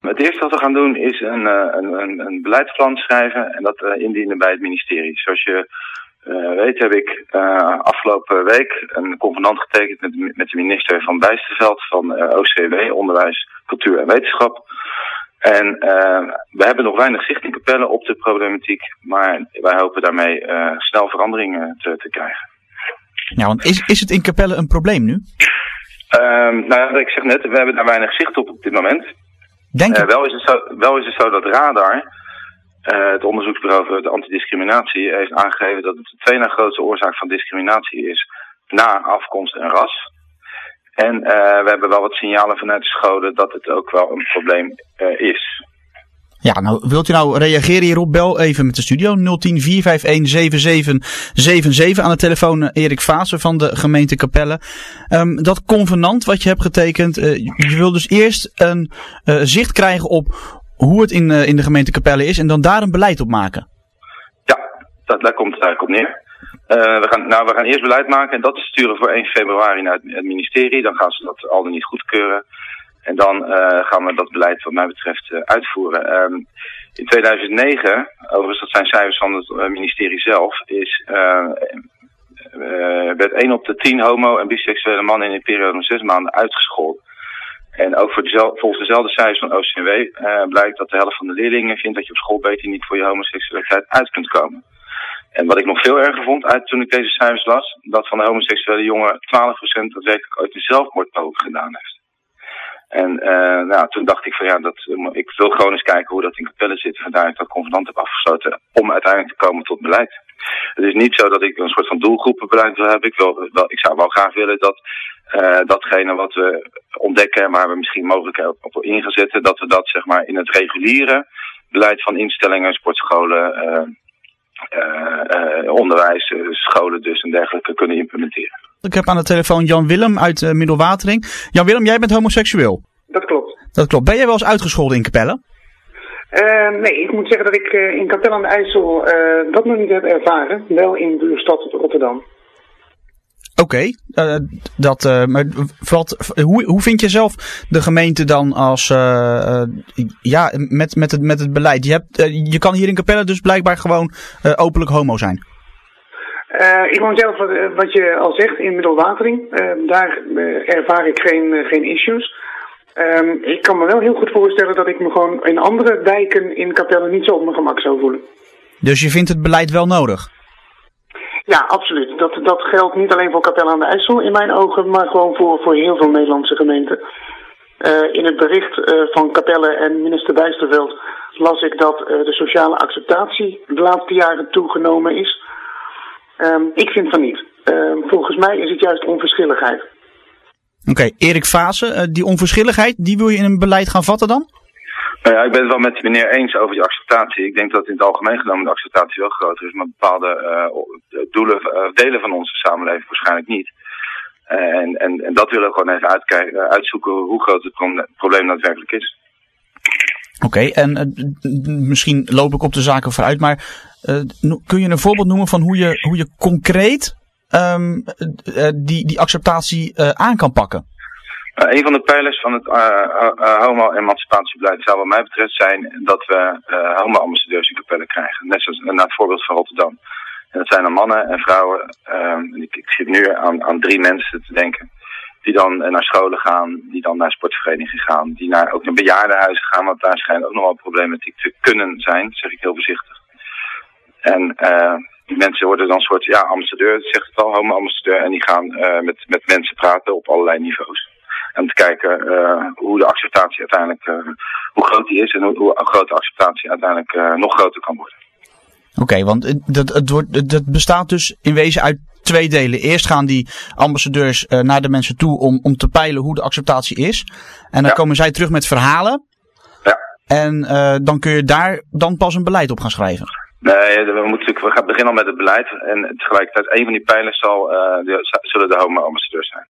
Het eerste wat we gaan doen is een beleidsplan schrijven en dat indienen bij het ministerie. Zoals je weet heb ik afgelopen week een convenant getekend met de minister van Bijsterveld van OCW, Onderwijs, Cultuur en Wetenschap. En we hebben nog weinig zicht in Capelle op de problematiek, maar wij hopen daarmee snel veranderingen te krijgen. Ja, want is het in Capelle een probleem nu? Ik zeg net, we hebben daar weinig zicht op dit moment. Wel is het zo dat Radar, het onderzoeksbureau voor de antidiscriminatie, heeft aangegeven dat het de tweede na grootste oorzaak van discriminatie is na afkomst en ras. En we hebben wel wat signalen vanuit de scholen dat het ook wel een probleem is. Ja, nou wilt u nou reageren hierop? Bel even met de studio 010 451 7777 aan de telefoon Erik Vaassen van de gemeente Capelle. Dat convenant wat je hebt getekend, je wil dus eerst een zicht krijgen op hoe het in de gemeente Capelle is en dan daar een beleid op maken. Ja, daar komt het eigenlijk op neer. We gaan eerst beleid maken en dat sturen voor 1 februari naar het ministerie. Dan gaan ze dat al dan niet goedkeuren. En dan gaan we dat beleid wat mij betreft uitvoeren. In 2009, overigens dat zijn cijfers van het ministerie zelf, werd 1 op de 10 homo- en biseksuele mannen in een periode van 6 maanden uitgescholden. En ook volgens dezelfde cijfers van OCW blijkt dat de helft van de leerlingen vindt dat je op school beter niet voor je homoseksualiteit uit kunt komen. En wat ik nog veel erger vond toen ik deze cijfers las, dat van de homoseksuele jongen 12% daadwerkelijk ooit een zelfmoordpoging gedaan heeft. En toen dacht ik ik wil gewoon eens kijken hoe dat in Capelle zit. Vandaar dat ik dat convenant heb afgesloten om uiteindelijk te komen tot beleid. Het is niet zo dat ik een soort van doelgroepenbeleid wil hebben. Ik zou wel graag willen dat datgene wat we ontdekken en waar we misschien mogelijk op in gaan zetten, dat we dat zeg maar in het reguliere beleid van instellingen, sportscholen, onderwijs, scholen dus en dergelijke kunnen implementeren. Ik heb aan de telefoon Jan Willem uit Middelwatering. Jan Willem, jij bent homoseksueel. Dat klopt. Dat klopt. Ben jij wel eens uitgescholden in Capelle? Nee, ik moet zeggen dat ik in Capelle aan de IJssel dat nog niet heb ervaren. Wel in buurstad Rotterdam. Oké. Hoe vind je zelf de gemeente dan als met het beleid? Je kan hier in Capelle dus blijkbaar gewoon openlijk homo zijn. Ik woon zelf, wat je al zegt, in Middelwatering. Daar ervaar ik geen issues. Ik kan me wel heel goed voorstellen dat ik me gewoon in andere wijken in Capelle niet zo op mijn gemak zou voelen. Dus je vindt het beleid wel nodig? Ja, absoluut. Dat geldt niet alleen voor Capelle aan de IJssel in mijn ogen, maar gewoon voor heel veel Nederlandse gemeenten. In het bericht van Capelle en minister Bijsterveld las ik dat de sociale acceptatie de laatste jaren toegenomen is. Ik vind van niet. Volgens mij is het juist onverschilligheid. Oké, Erik Vaassen, die onverschilligheid, die wil je in een beleid gaan vatten dan? Ja, ik ben het wel met de meneer eens over die acceptatie. Ik denk dat in het algemeen genomen de acceptatie wel groter is, maar bepaalde delen van onze samenleving waarschijnlijk niet. En dat willen we gewoon even uitzoeken hoe groot het probleem daadwerkelijk is. Oké, en misschien loop ik op de zaken vooruit, maar kun je een voorbeeld noemen van hoe je concreet die acceptatie aan kan pakken? Een van de pijlers van het homo-emancipatiebeleid zou wat mij betreft zijn dat we homo-ambassadeurs in Capelle krijgen. Net zoals naar het voorbeeld van Rotterdam. En dat zijn dan mannen en vrouwen. Ik zit nu aan 3 mensen te denken. Die dan naar scholen gaan, die dan naar sportverenigingen gaan, die ook naar bejaardenhuizen gaan, want daar schijnt ook nog wel problematiek te kunnen zijn, zeg ik heel voorzichtig. En die mensen worden dan een soort ambassadeur, zegt het al, homo-ambassadeur, en die gaan met mensen praten op allerlei niveaus. En om te kijken hoe de acceptatie uiteindelijk, hoe groot die is en hoe groot de acceptatie uiteindelijk nog groter kan worden. Oké, want dat bestaat dus in wezen uit 2 delen. Eerst gaan die ambassadeurs naar de mensen toe om te peilen hoe de acceptatie is. En dan komen zij terug met verhalen. Ja. En dan kun je daar dan pas een beleid op gaan schrijven. Nee, we gaan beginnen al met het beleid. En tegelijkertijd een van die pijlers zullen de homo-ambassadeurs zijn.